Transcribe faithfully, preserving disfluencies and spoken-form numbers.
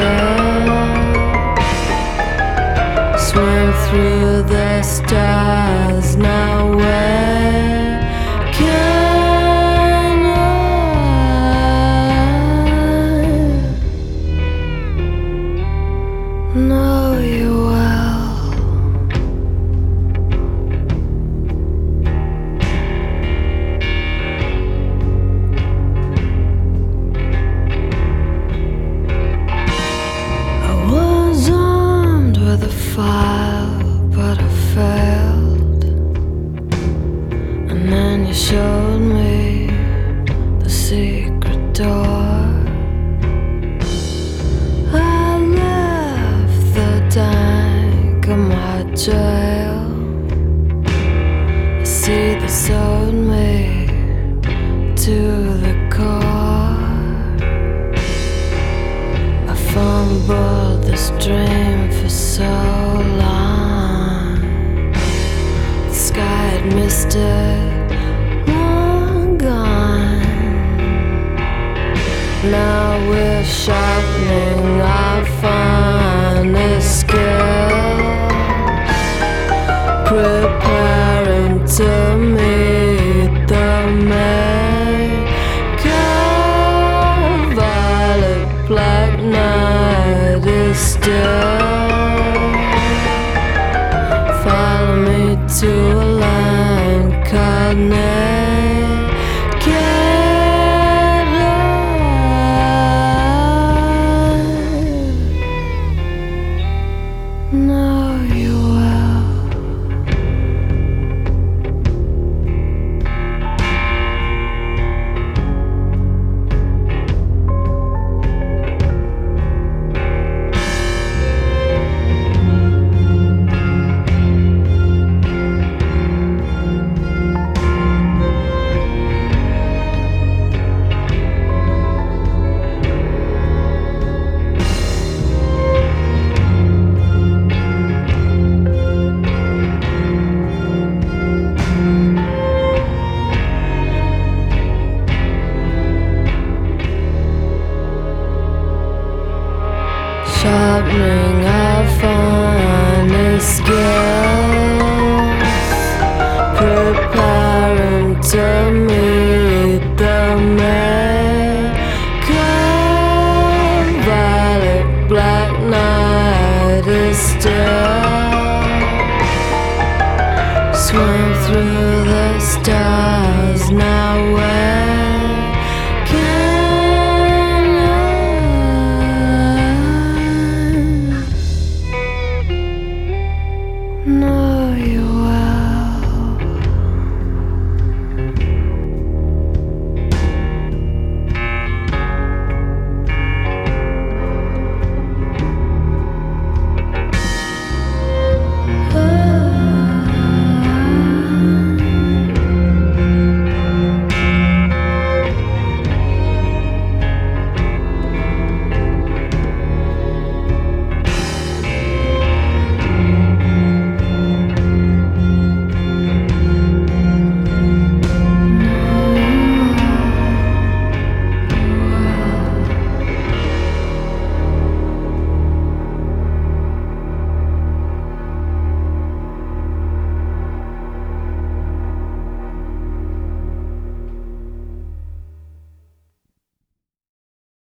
Swim through the stars. Now where can I know you well? I was armed with a file, but I failed. And then you showed me the secret door. I left the dank of my jail. I see they sold me to the core. I fumbled this dream for so long. The sky had missed it, long gone. Now we're sharpening our finest skills, preparing to meet the maker. Violet black night is still. Follow me to a line called naked eye. Know you well. Sharpening our finest skills, preparing to meet the maker. Violet black night is still. Swim through the stars. Now